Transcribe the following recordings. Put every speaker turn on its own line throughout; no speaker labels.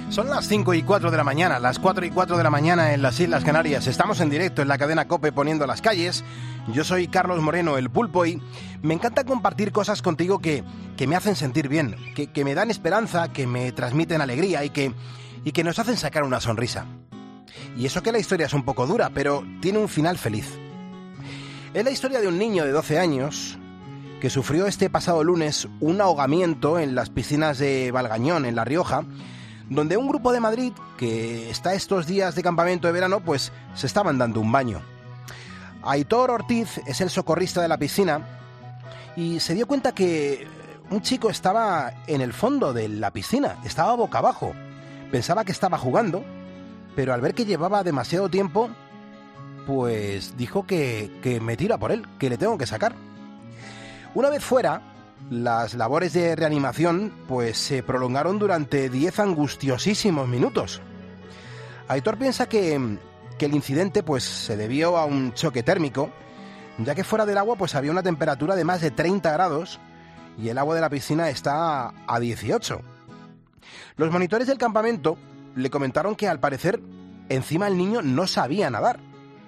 Son las 5:04 de la mañana, las 4:04 de la mañana en las Islas Canarias. Estamos en directo en la cadena COPE poniendo las calles. Yo soy Carlos Moreno, el Pulpo, y me encanta compartir cosas contigo que me hacen sentir bien, que me dan esperanza, que me transmiten alegría y que nos hacen sacar una sonrisa. Y eso que la historia es un poco dura, pero tiene un final feliz. Es la historia de un niño de 12 años que sufrió este pasado lunes un ahogamiento en las piscinas de Valgañón, en La Rioja, donde un grupo de Madrid, que está estos días de campamento de verano, pues se estaban dando un baño. Aitor Ortiz es el socorrista de la piscina y se dio cuenta que un chico estaba en el fondo de la piscina, estaba boca abajo. Pensaba que estaba jugando, pero al ver que llevaba demasiado tiempo, pues dijo que me tira por él, que le tengo que sacar. Una vez fuera, las labores de reanimación pues se prolongaron durante 10 angustiosísimos minutos. Aitor piensa que el incidente pues se debió a un choque térmico, ya que fuera del agua pues había una temperatura de más de 30 grados y el agua de la piscina está a 18. Los monitores del campamento le comentaron que al parecer encima el niño no sabía nadar.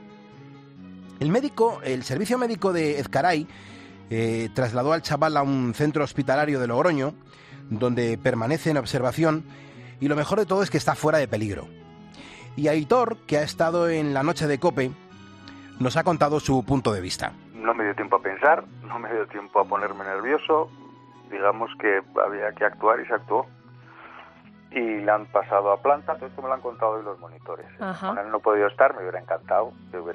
El servicio médico de Ezcaray trasladó al chaval a un centro hospitalario de Logroño, donde permanece en observación, y lo mejor de todo es que está fuera de peligro. Y Aitor, que ha estado en la noche de COPE, nos ha contado su punto de vista.
No me dio tiempo a pensar, no me dio tiempo a ponerme nervioso, digamos que había que actuar y se actuó. Y le han pasado a planta, todo esto me lo han contado hoy los monitores.
Ajá.
Con él no he podido estar, me hubiera encantado,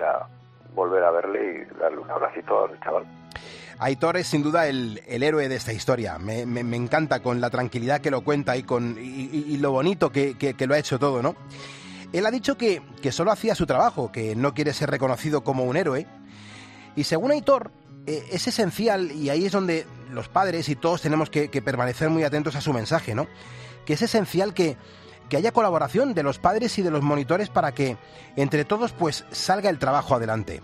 volver a verle y darle un abracito al chaval.
Aitor es sin duda el héroe de esta historia. Me encanta con la tranquilidad que lo cuenta y lo bonito que lo ha hecho todo, ¿no? Él ha dicho que solo hacía su trabajo, que no quiere ser reconocido como un héroe. Y según Aitor, es esencial, y ahí es donde los padres y todos tenemos que permanecer muy atentos a su mensaje, ¿no? Que es esencial que haya colaboración de los padres y de los monitores para que entre todos pues salga el trabajo adelante.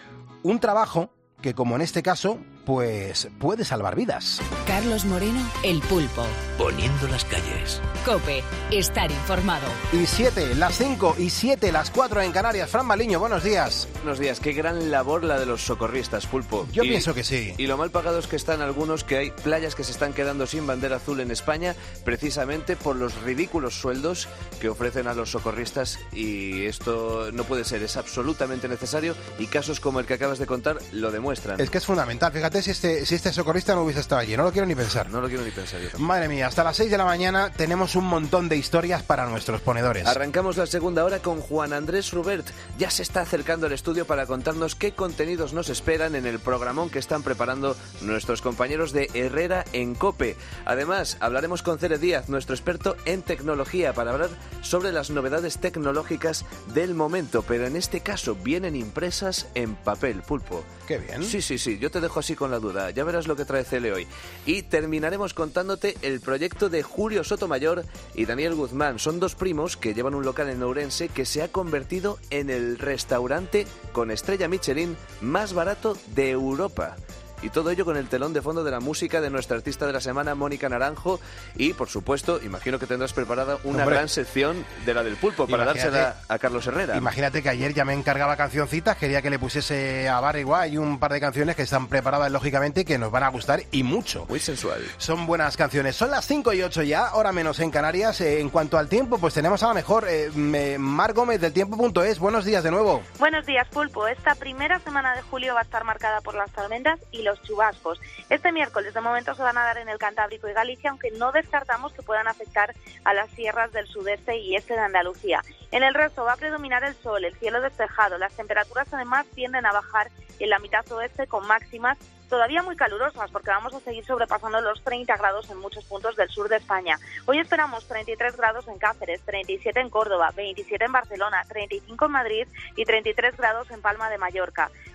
Un trabajo que, como en este caso, pues puede salvar vidas.
Carlos Moreno, el Pulpo.
Poniendo las calles.
COPE, estar informado.
Y 7, las 5 y 7, las 4 en Canarias. Fran Baliño, buenos días.
Buenos días, qué gran labor la de los socorristas, Pulpo.
Yo pienso que sí.
Y lo mal pagados que están algunos, que hay playas que se están quedando sin bandera azul en España, precisamente por los ridículos sueldos que ofrecen a los socorristas, y esto no puede ser, es absolutamente necesario, y casos como el que acabas de contar lo demuestran.
Es que es fundamental, fíjate si este socorrista no hubiese estado allí, no lo quiero ni pensar.
No lo quiero ni pensar yo tampoco.
Madre mía, hasta las 6 de la mañana tenemos un montón de historias para nuestros ponedores.
Arrancamos la segunda hora con Juan Andrés Rubert. Ya se está acercando al estudio para contarnos qué contenidos nos esperan en el programón que están preparando nuestros compañeros de Herrera en COPE. Además, hablaremos con Cere Díaz, nuestro experto en tecnología, para hablar sobre las novedades tecnológicas del momento, pero en este caso vienen impresas en papel, Pulpo.
Qué bien.
Sí, yo te dejo así con la duda, ya verás lo que trae Cele hoy. Y terminaremos contándote el proyecto de Julio Sotomayor y Daniel Guzmán. Son dos primos que llevan un local en Ourense que se ha convertido en el restaurante con estrella Michelin más barato de Europa. Y todo ello con el telón de fondo de la música de nuestra artista de la semana, Mónica Naranjo. Y, por supuesto, imagino que tendrás preparada una gran sección de la del Pulpo para dársela a Carlos Herrera.
Imagínate que ayer ya me encargaba cancioncitas, quería que le pusiese a Barry y un par de canciones que están preparadas, lógicamente, y que nos van a gustar y mucho.
Muy sensual.
Son buenas canciones. Son las 5:08 ya, hora menos en Canarias. En cuanto al tiempo, pues tenemos a la mejor Mar Gómez del tiempo.es. Buenos días de nuevo.
Buenos días, Pulpo. Esta primera semana de julio va a estar marcada por las tormentas y los chubascos. Este miércoles de momento se van a dar en el Cantábrico y Galicia, aunque no descartamos que puedan afectar a las sierras del sudeste y este de Andalucía. En el resto va a predominar el sol, el cielo despejado. Las temperaturas además tienden a bajar en la mitad oeste con máximas todavía muy calurosas, porque vamos a seguir sobrepasando los 30 grados en muchos puntos del sur de España. Hoy esperamos 33 grados en Cáceres, 37 en Córdoba, 27 en Barcelona, 35 en Madrid y 33 grados en Palma de Mallorca.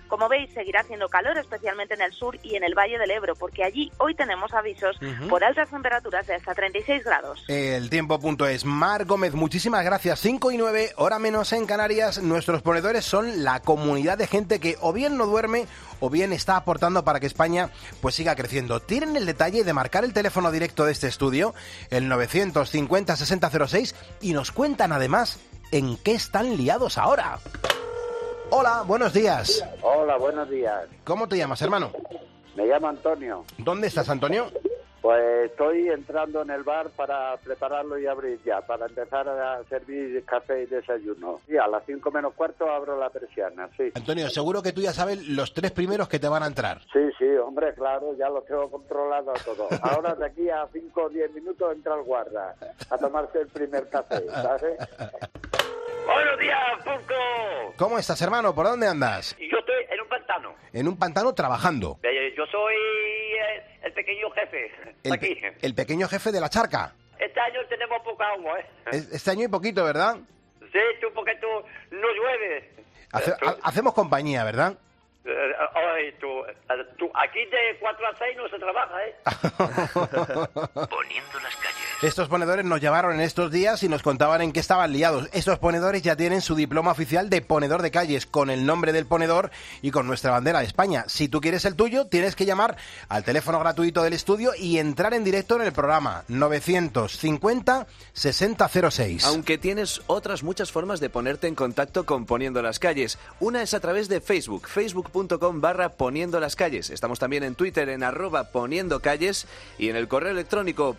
Como veis, seguirá haciendo calor, especialmente en el sur y en el Valle del Ebro, porque allí hoy tenemos avisos por altas temperaturas de hasta 36 grados.
El tiempo.es. Mar Gómez, muchísimas gracias. 5:09, hora menos en Canarias. Nuestros ponedores son la comunidad de gente que o bien no duerme o bien está aportando para que España pues siga creciendo. Tienen el detalle de marcar el teléfono directo de este estudio, el 950-6006, y nos cuentan además en qué están liados ahora. Hola, buenos días.
Hola, buenos días.
¿Cómo te llamas, hermano?
Me llamo Antonio.
¿Dónde estás, Antonio?
Pues estoy entrando en el bar para prepararlo y abrir ya, para empezar a servir café y desayuno. Y a las 5 menos cuarto abro la persiana, sí.
Antonio, seguro que tú ya sabes los 3 primeros que te van a entrar.
Sí, hombre, claro, ya lo tengo controlado todo. Ahora de aquí a 5 o 10 minutos entra el guarda a tomarse el primer café, ¿sabes?
Buenos días, Pulco.
¿Cómo estás, hermano? ¿Por dónde andas?
Yo estoy en un pantano.
En un pantano trabajando.
Yo soy el pequeño jefe. Aquí.
El pequeño jefe de la charca.
Este año tenemos poca agua, ¿eh?
Este año y poquito, ¿verdad?
Sí, porque tú no llueve.
Hacemos compañía, ¿verdad?
Aquí de 4 a 6 no se trabaja, ¿eh?
Poniendo las calles.
Estos ponedores nos llamaron en estos días y nos contaban en qué estaban liados. Estos ponedores ya tienen su diploma oficial de ponedor de calles, con el nombre del ponedor y con nuestra bandera de España. Si tú quieres el tuyo, tienes que llamar al teléfono gratuito del estudio y entrar en directo en el programa 950-6006.
Aunque tienes otras muchas formas de ponerte en contacto con Poniendo las Calles. Una es a través de Facebook, facebook.com/Poniendo las Calles. Estamos también en Twitter en @poniendocalles y en el correo electrónico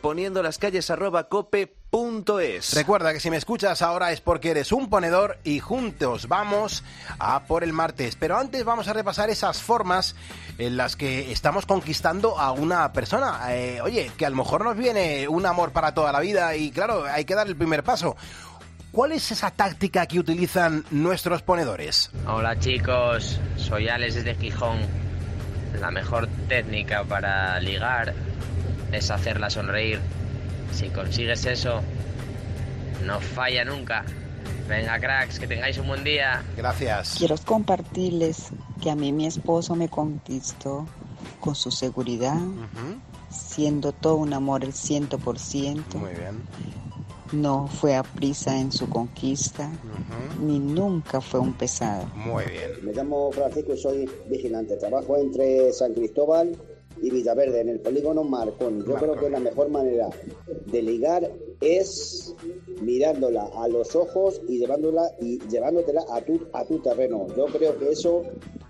poniendolascalles@cope.es.
Recuerda que si me escuchas ahora es porque eres un ponedor y juntos vamos a por el martes. Pero antes vamos a repasar esas formas en las que estamos conquistando a una persona. Oye, que a lo mejor nos viene un amor para toda la vida y claro, hay que dar el primer paso. ¿Cuál es esa táctica que utilizan nuestros ponedores?
Hola chicos, soy Alex desde Gijón. La mejor técnica para ligar es hacerla sonreír. Si consigues eso, no falla nunca. Venga, cracks, que tengáis un buen día.
Gracias.
Quiero compartirles que a mí mi esposo me conquistó con su seguridad, siendo todo un amor el 100%.
Muy bien.
No fue a prisa en su conquista, ni nunca fue un pesado.
Muy bien.
Me llamo Francisco y soy vigilante. Trabajo entre San Cristóbal y Villaverde, en el polígono Marconi. Yo creo que la mejor manera de ligar es mirándola a los ojos y llevándotela a tu terreno. Yo creo que eso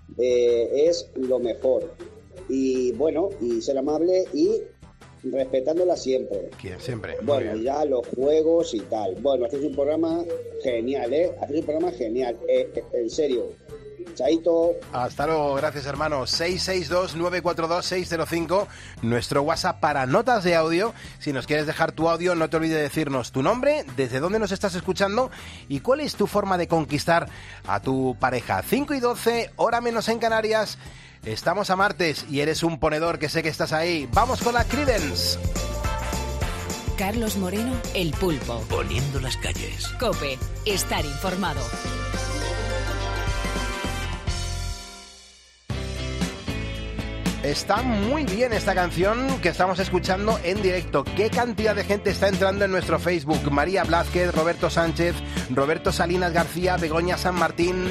es lo mejor. Y bueno, y ser amable y respetándola siempre.
Siempre.
Bueno, y ya los juegos y tal. Bueno, este es un programa genial, ¿eh? Este es un programa genial, en serio. Chaito.
Hasta luego, gracias hermano. 662-942-605, nuestro WhatsApp para notas de audio. Si nos quieres dejar tu audio, no te olvides de decirnos tu nombre, desde dónde nos estás escuchando y cuál es tu forma de conquistar a tu pareja. 5:12, hora menos en Canarias. Estamos a martes y eres un ponedor, que sé que estás ahí. Vamos con la Creedence.
Carlos Moreno, El Pulpo.
Poniendo las calles.
COPE, estar informado.
Está muy bien esta canción que estamos escuchando en directo. ¿Qué cantidad de gente está entrando en nuestro Facebook? María Blázquez, Roberto Sánchez, Roberto Salinas García, Begoña San Martín.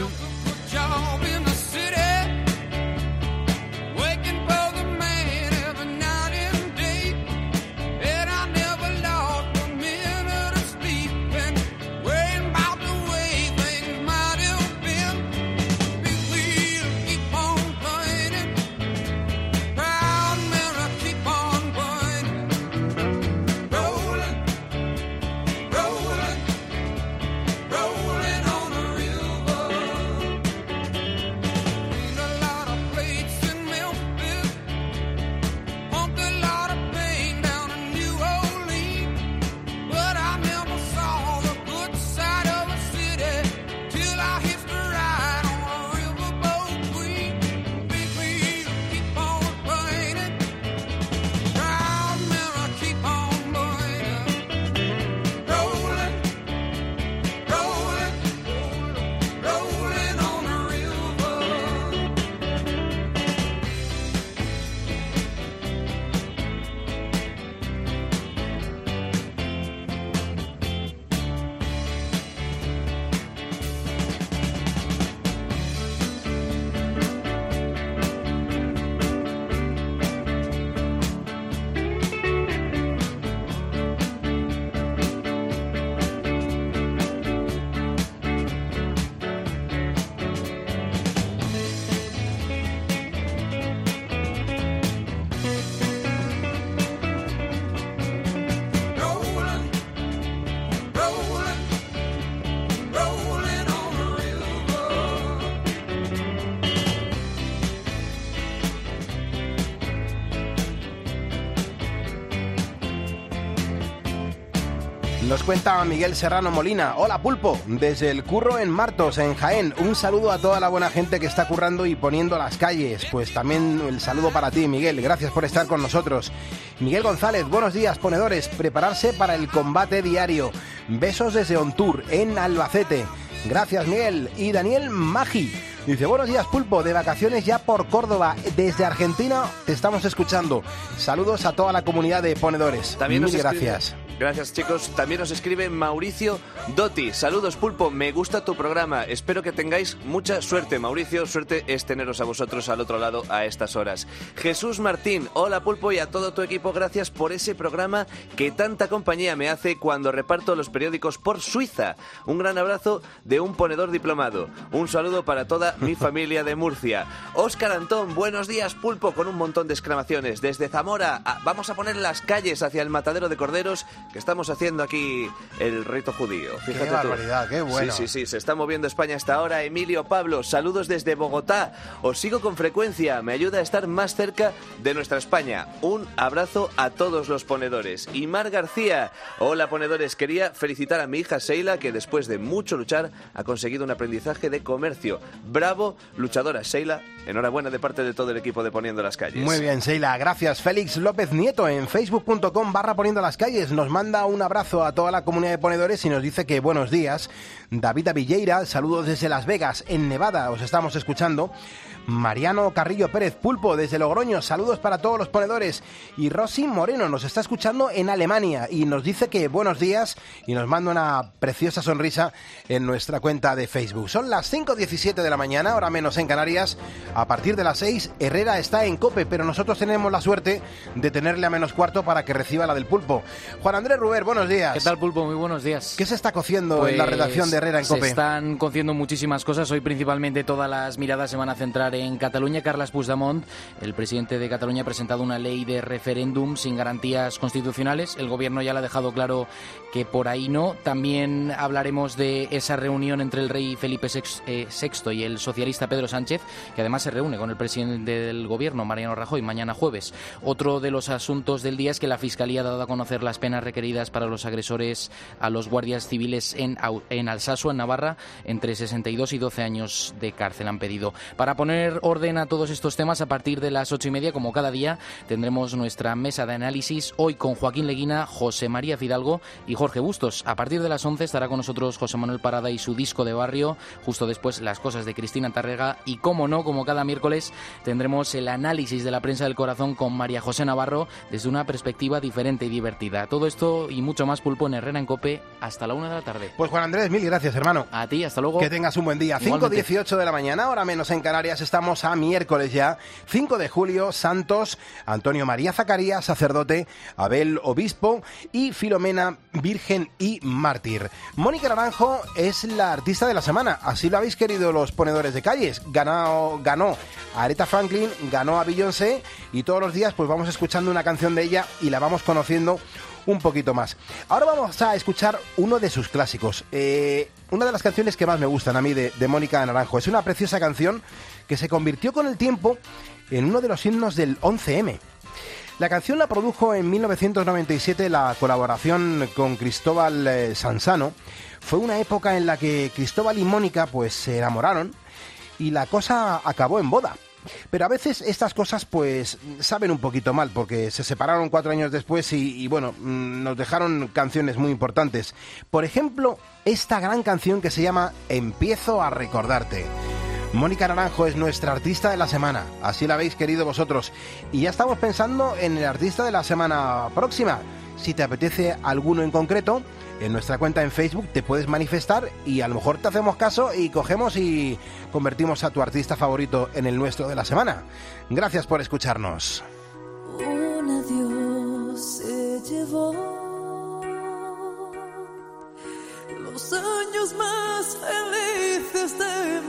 Nos cuenta Miguel Serrano Molina. Hola Pulpo, desde el curro en Martos, en Jaén. Un saludo a toda la buena gente que está currando y poniendo las calles. Pues también el saludo para ti, Miguel. Gracias por estar con nosotros. Miguel González, buenos días, ponedores. Prepararse para el combate diario. Besos desde Ontur, en Albacete. Gracias, Miguel. Y Daniel Magi dice, buenos días, Pulpo, de vacaciones ya por Córdoba. Desde Argentina te estamos escuchando. Saludos a toda la comunidad de ponedores.
También
Mil gracias.
Gracias, chicos. También nos escribe Mauricio Dotti. Saludos, Pulpo. Me gusta tu programa. Espero que tengáis mucha suerte, Mauricio. Suerte es teneros a vosotros al otro lado a estas horas. Jesús Martín. Hola, Pulpo, y a todo tu equipo. Gracias por ese programa que tanta compañía me hace cuando reparto los periódicos por Suiza. Un gran abrazo de un ponedor diplomado. Un saludo para toda mi familia de Murcia. Óscar Antón. Buenos días, Pulpo, con un montón de exclamaciones. Desde Zamora, vamos a poner las calles hacia el matadero de corderos que estamos haciendo aquí el rito judío. Fíjate
qué barbaridad, qué bueno.
Sí, se está moviendo España hasta ahora. Emilio Pablo, saludos desde Bogotá. Os sigo con frecuencia, me ayuda a estar más cerca de nuestra España. Un abrazo a todos los ponedores. Y Mar García, hola ponedores, quería felicitar a mi hija Sheila, que después de mucho luchar ha conseguido un aprendizaje de comercio. Bravo, luchadora Sheila. Enhorabuena de parte de todo el equipo de Poniendo las Calles.
Muy bien, Sheila, gracias. Félix López Nieto en facebook.com/Poniendo las Calles nos manda un abrazo a toda la comunidad de ponedores y nos dice que buenos días. David Avilleira, saludos desde Las Vegas, en Nevada, os estamos escuchando. Mariano Carrillo Pérez, Pulpo, desde Logroño, saludos para todos los ponedores. Y Rosy Moreno nos está escuchando en Alemania y nos dice que buenos días y nos manda una preciosa sonrisa en nuestra cuenta de Facebook. Son las 5:17 de la mañana, hora menos en Canarias. A partir de las 6, Herrera está en COPE, pero nosotros tenemos la suerte de tenerle a menos cuarto para que reciba la del Pulpo. Juan Andrés Ruber, buenos días.
¿Qué tal, Pulpo? Muy buenos días.
¿Qué se está cociendo en la redacción de Herrera en COPE?
Se están cociendo muchísimas cosas. Hoy principalmente todas las miradas se van a centrar en Cataluña. Carles Puigdemont, el presidente de Cataluña, ha presentado una ley de referéndum sin garantías constitucionales. El gobierno ya le ha dejado claro que por ahí no. También hablaremos de esa reunión entre el rey Felipe VI y el socialista Pedro Sánchez, que además se reúne con el presidente del gobierno, Mariano Rajoy, mañana jueves. Otro de los asuntos del día es que la Fiscalía ha dado a conocer las penas requeridas para los agresores a los guardias civiles en Alsasua, en Navarra, entre 62 y 12 años de cárcel han pedido. Para poner orden a todos estos temas, a partir de las 8:30, como cada día, tendremos nuestra mesa de análisis, hoy con Joaquín Leguina, José María Fidalgo y Jorge Bustos. A partir de las 11 estará con nosotros José Manuel Parada y su disco de barrio, justo después las cosas de Cristina Tárrega y, como no, como cada miércoles, tendremos el análisis de la prensa del corazón con María José Navarro desde una perspectiva diferente y divertida. Todo esto y mucho más, Pulpo, en Herrera en COPE hasta la 1 de la tarde.
Pues Juan Andrés, mil gracias, hermano.
A ti, hasta luego.
Que tengas un buen día. 5:18 de la mañana, hora menos en Canarias. Estamos a miércoles ya, 5 de julio, santos Antonio María Zacarías, sacerdote, Abel, obispo, y Filomena, virgen y mártir. Mónica Naranjo es la artista de la semana, así lo habéis querido los ponedores de calles. Ganó a Aretha Franklin, ganó a Beyoncé, y todos los días pues vamos escuchando una canción de ella y la vamos conociendo un poquito más. Ahora vamos a escuchar uno de sus clásicos, una de las canciones que más me gustan a mí de Mónica Naranjo. Es una preciosa canción que se convirtió con el tiempo en uno de los himnos del 11M. La canción la produjo en 1997 la colaboración con Cristóbal Sansano. Fue una época en la que Cristóbal y Mónica pues se enamoraron y la cosa acabó en boda. Pero a veces estas cosas pues saben un poquito mal, porque se separaron 4 años después y bueno, nos dejaron canciones muy importantes. Por ejemplo, esta gran canción que se llama Empiezo a recordarte. Mónica Naranjo es nuestra artista de la semana, así la habéis querido vosotros. Y ya estamos pensando en el artista de la semana próxima. Si te apetece alguno en concreto, en nuestra cuenta en Facebook te puedes manifestar y a lo mejor te hacemos caso y cogemos y convertimos a tu artista favorito en el nuestro de la semana. Gracias por escucharnos.
Un adiós se llevó los años más felices de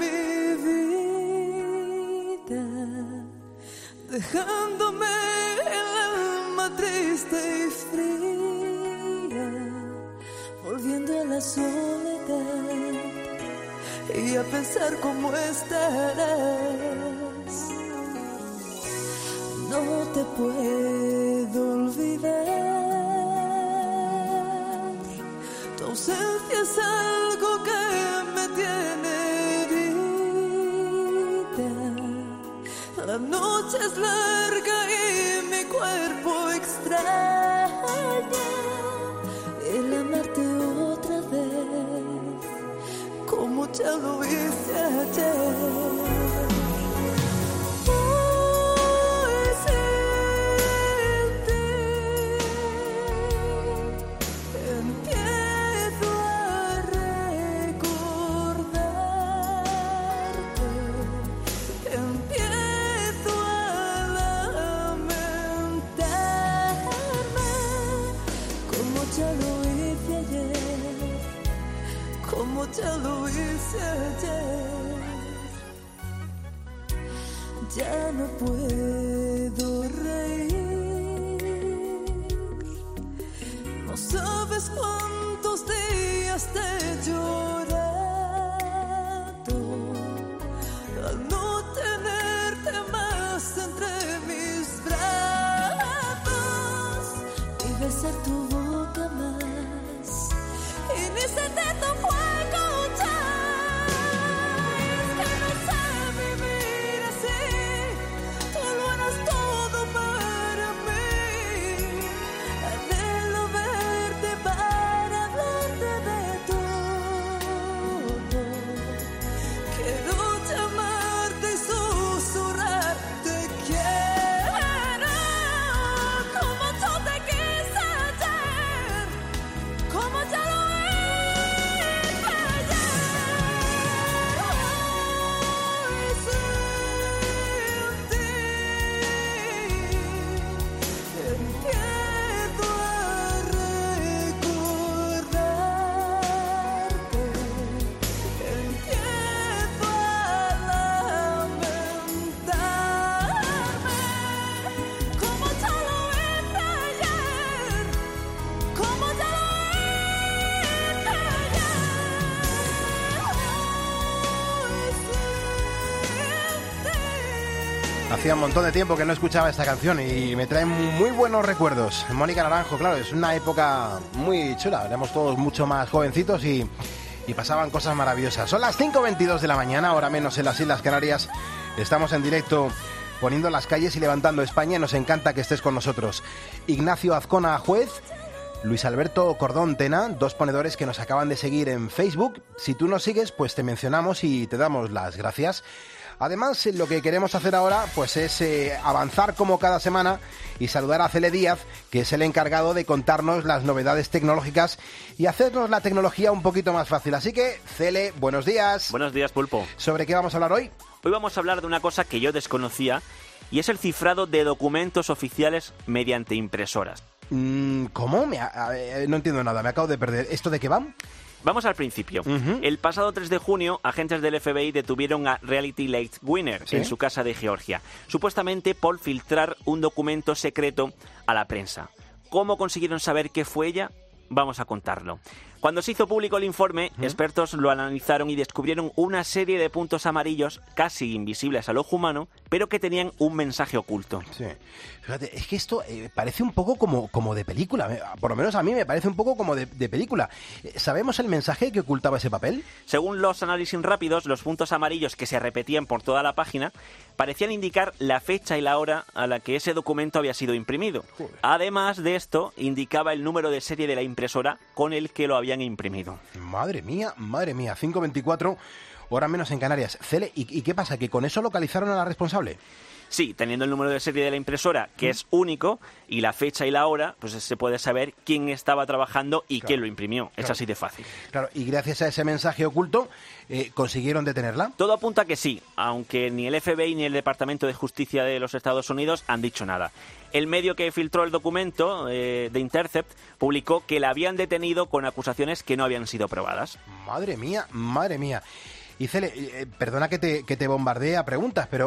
mi vida, dejándome el alma triste y fría, volviendo a la soledad y a pensar cómo estarás. No te puedo olvidar, ausencia es algo que me tiene herida. La noche es larga y mi cuerpo extraña el amarte otra vez, como ya lo hice ayer. Ya lo hice ayer, ya no puedo reír. No sabes cuántos días te he llorado al no tenerte más entre mis brazos y besar tu boca más y ni sentir tu fuego.
Hacía un montón de tiempo que no escuchaba esta canción y me trae muy buenos recuerdos. Mónica Naranjo, claro, es una época muy chula. Éramos todos mucho más jovencitos y pasaban cosas maravillosas. Son las 5:22 de la mañana, ahora menos en las Islas Canarias. Estamos en directo poniendo las calles y levantando España y nos encanta que estés con nosotros. Ignacio Azcona, juez. Luis Alberto Cordón Tena, dos ponedores que nos acaban de seguir en Facebook. Si tú nos sigues, pues te mencionamos y te damos las gracias. Además, lo que queremos hacer ahora pues es avanzar como cada semana y saludar a Cele Díaz, que es el encargado de contarnos las novedades tecnológicas y hacernos la tecnología un poquito más fácil. Así que, Cele, buenos días.
Buenos días, Pulpo.
¿Sobre qué vamos a hablar hoy?
Hoy vamos a hablar de una cosa que yo desconocía y es el cifrado de documentos oficiales mediante impresoras.
¿Cómo? No entiendo nada, me acabo de perder. ¿Esto de qué va?
Vamos al principio. El pasado 3 de junio, agentes del FBI detuvieron a Reality Late Winner en su casa de Georgia, supuestamente por filtrar un documento secreto a la prensa. ¿Cómo consiguieron saber qué fue ella? Vamos a contarlo. Cuando se hizo público el informe, expertos lo analizaron y descubrieron una serie de puntos amarillos casi invisibles al ojo humano, pero que tenían un mensaje oculto.
Sí. Fíjate, es que esto parece un poco como de película. Por lo menos a mí me parece un poco como de película. ¿Sabemos el mensaje que ocultaba ese papel?
Según los análisis rápidos, los puntos amarillos que se repetían por toda la página parecían indicar la fecha y la hora a la que ese documento había sido imprimido. Joder. Además de esto, indicaba el número de serie de la impresora con el que lo habían imprimido.
Madre mía, 5:24, hora menos en Canarias. Cele, ¿y qué pasa? ¿Que con eso localizaron a la responsable?
Sí, teniendo el número de serie de la impresora, que es único, y la fecha y la hora, pues se puede saber quién estaba trabajando y quién lo imprimió. Es así de fácil.
Claro, y gracias a ese mensaje oculto, ¿consiguieron detenerla?
Todo apunta a que sí, aunque ni el FBI ni el Departamento de Justicia de los Estados Unidos han dicho nada. El medio que filtró el documento, The Intercept, publicó que la habían detenido con acusaciones que no habían sido probadas.
Madre mía. Y Cele, perdona que te bombardee a preguntas, pero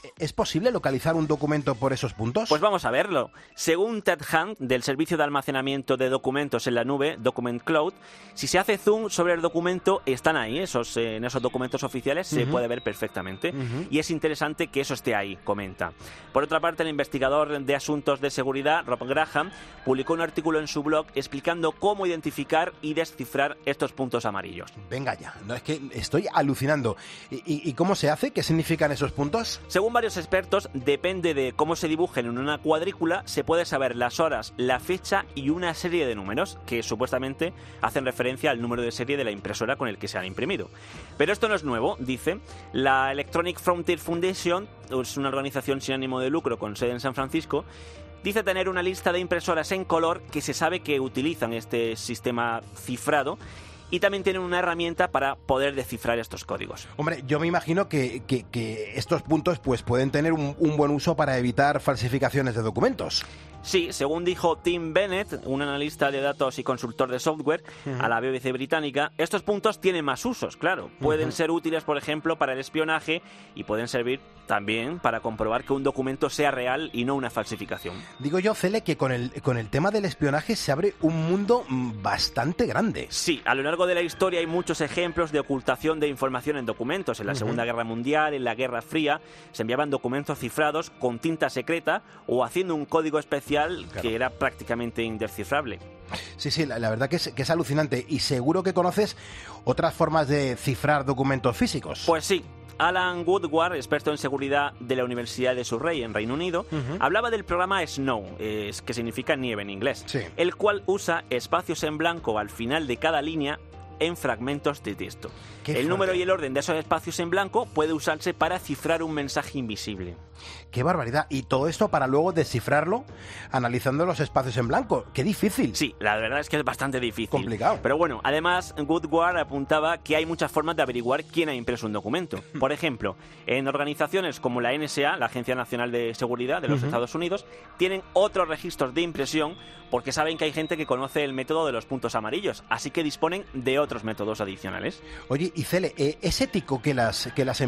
¿Es posible localizar un documento por esos puntos?
Pues vamos a verlo. Según Ted Hunt, del servicio de almacenamiento de documentos en la nube, Document Cloud, si se hace zoom sobre el documento, están ahí, en esos documentos oficiales se puede ver perfectamente. Y es interesante que eso esté ahí, comenta. Por otra parte, el investigador de asuntos de seguridad, Rob Graham, publicó un artículo en su blog explicando cómo identificar y descifrar estos puntos amarillos.
Venga ya, no, es que estoy alucinando. ¿Y cómo se hace? ¿Qué significan esos puntos?
Según varios expertos, depende de cómo se dibujen en una cuadrícula, se puede saber las horas, la fecha y una serie de números que supuestamente hacen referencia al número de serie de la impresora con el que se han imprimido. Pero esto no es nuevo, dice. La Electronic Frontier Foundation es una organización sin ánimo de lucro con sede en San Francisco. Dice tener una lista de impresoras en color que se sabe que utilizan este sistema cifrado. Y también tienen una herramienta para poder descifrar estos códigos.
Hombre, yo me imagino que estos puntos pues pueden tener un buen uso para evitar falsificaciones de documentos.
Sí, según dijo Tim Bennett, un analista de datos y consultor de software a la BBC británica, estos puntos tienen más usos, claro. Pueden ser útiles, por ejemplo, para el espionaje y pueden servir también para comprobar que un documento sea real y no una falsificación.
Digo yo, Cele, que con el tema del espionaje se abre un mundo bastante grande.
Sí, a lo largo de la historia hay muchos ejemplos de ocultación de información en documentos. En la Segunda Guerra Mundial, en la Guerra Fría, se enviaban documentos cifrados con tinta secreta o haciendo un código especial que era prácticamente indescifrable.
Sí, la verdad que es alucinante. Y seguro que conoces otras formas de cifrar documentos físicos.
Pues sí. Alan Woodward, experto en seguridad de la Universidad de Surrey, en Reino Unido, hablaba del programa Snow, que significa nieve en inglés, el cual usa espacios en blanco al final de cada línea en fragmentos de texto. El número y el orden de esos espacios en blanco puede usarse para cifrar un mensaje invisible.
¡Qué barbaridad! Y todo esto para luego descifrarlo analizando los espacios en blanco. ¡Qué difícil!
Sí, la verdad es que es bastante difícil.
Complicado.
Pero bueno, además, Woodward apuntaba que hay muchas formas de averiguar quién ha impreso un documento. Por ejemplo, en organizaciones como la NSA, la Agencia Nacional de Seguridad de los Estados Unidos, tienen otros registros de impresión porque saben que hay gente que conoce el método de los puntos amarillos, así que disponen de otros métodos adicionales.
Oye, y Cele, ¿es ético que las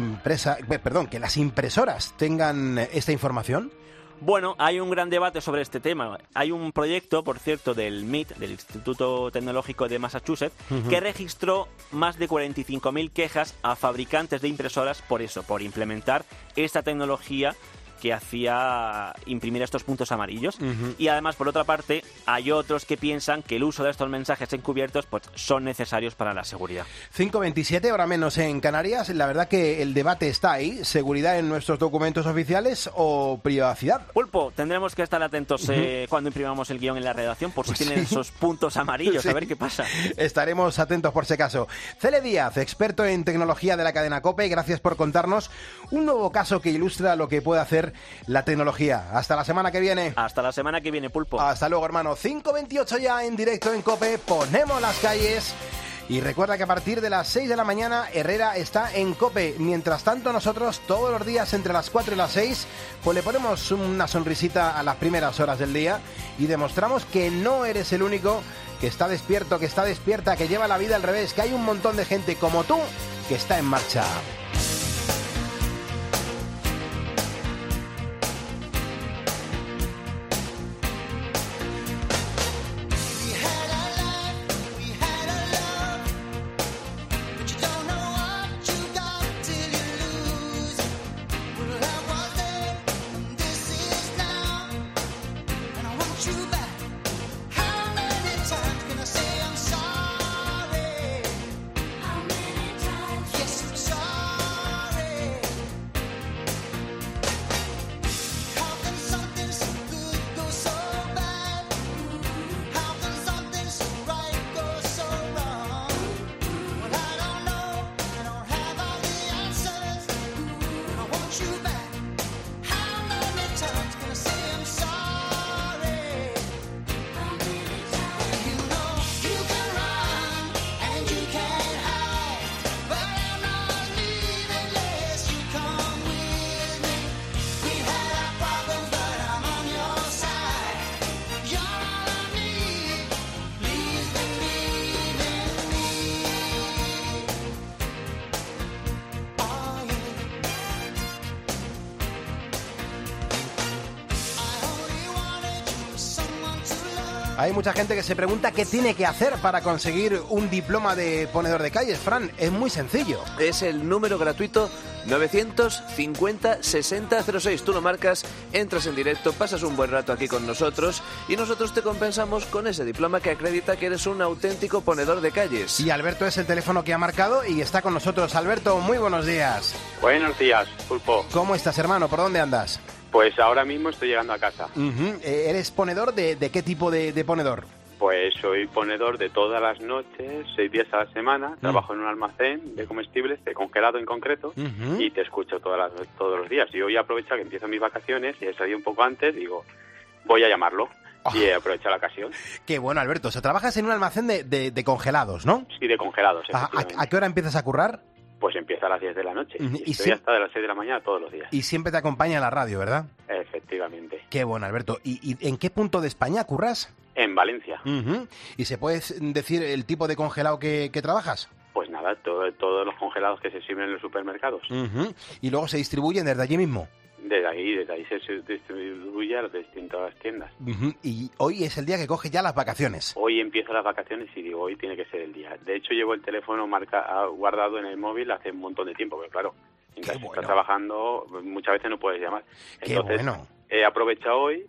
impresoras tengan esta información?
Bueno, hay un gran debate sobre este tema. Hay un proyecto, por cierto, del MIT, del Instituto Tecnológico de Massachusetts, que registró más de 45.000 quejas a fabricantes de impresoras por implementar esta tecnología que hacía imprimir estos puntos amarillos. Y además, por otra parte, hay otros que piensan que el uso de estos mensajes encubiertos pues, son necesarios para la seguridad.
5:27, hora menos en Canarias. La verdad que el debate está ahí. ¿Seguridad en nuestros documentos oficiales o privacidad?
Pulpo, tendremos que estar atentos cuando imprimamos el guión en la redacción por si tienen esos puntos amarillos, a ver qué pasa.
Estaremos atentos por si acaso. Cele Díaz, experto en tecnología de la cadena COPE, gracias por contarnos un nuevo caso que ilustra lo que puede hacer la tecnología. Hasta la semana que viene.
Hasta la semana que viene, Pulpo.
Hasta luego, hermano. 5:28 ya en directo en COPE. Ponemos las calles. Y recuerda que a partir de las 6 de la mañana Herrera está en COPE. Mientras tanto, nosotros todos los días entre las 4 y las 6 pues le ponemos una sonrisita a las primeras horas del día y demostramos que no eres el único que está despierto, que está despierta, que lleva la vida al revés, que hay un montón de gente como tú que está en marcha.
Yes, I'm sorry.
Hay mucha gente que se pregunta qué tiene que hacer para conseguir un diploma de ponedor de calles. Fran, es muy sencillo.
Es el número gratuito 950 60 06. Tú lo marcas, entras en directo, pasas un buen rato aquí con nosotros y nosotros te compensamos con ese diploma que acredita que eres un auténtico ponedor de calles.
Y Alberto es el teléfono que ha marcado y está con nosotros. Alberto, muy buenos días.
Buenos días, Pulpo.
¿Cómo estás, hermano? ¿Por dónde andas?
Pues ahora mismo estoy llegando a casa.
¿Eres ponedor de qué tipo de ponedor?
Pues soy ponedor de todas las noches, 6 días a la semana. Trabajo en un almacén de comestibles, de congelado en concreto, y te escucho todos los días. Y hoy aprovecho que empiezo mis vacaciones y he salido un poco antes, digo, voy a llamarlo. Y he aprovechado la ocasión.
Qué bueno, Alberto. O sea, trabajas en un almacén de congelados, ¿no?
Sí, de congelados.
¿A qué hora empiezas a currar?
Pues empieza a las 10 de la noche. Estoy hasta de las 6 de la mañana todos los días.
Y siempre te acompaña la radio, ¿verdad?
Efectivamente.
Qué bueno, Alberto. ¿Y en qué punto de España curras?
En Valencia.
¿Y se puede decir el tipo de congelado que trabajas?
Pues nada, todos los congelados que se sirven en los supermercados.
¿Y luego se distribuyen desde allí mismo?
Desde ahí se distribuye a las distintas tiendas.
Y hoy es el día que coge ya las vacaciones.
Hoy empiezo las vacaciones y digo, hoy tiene que ser el día. De hecho, llevo el teléfono guardado en el móvil hace un montón de tiempo, pero claro, mientras estás trabajando, muchas veces no puedes llamar. Entonces, he aprovechado hoy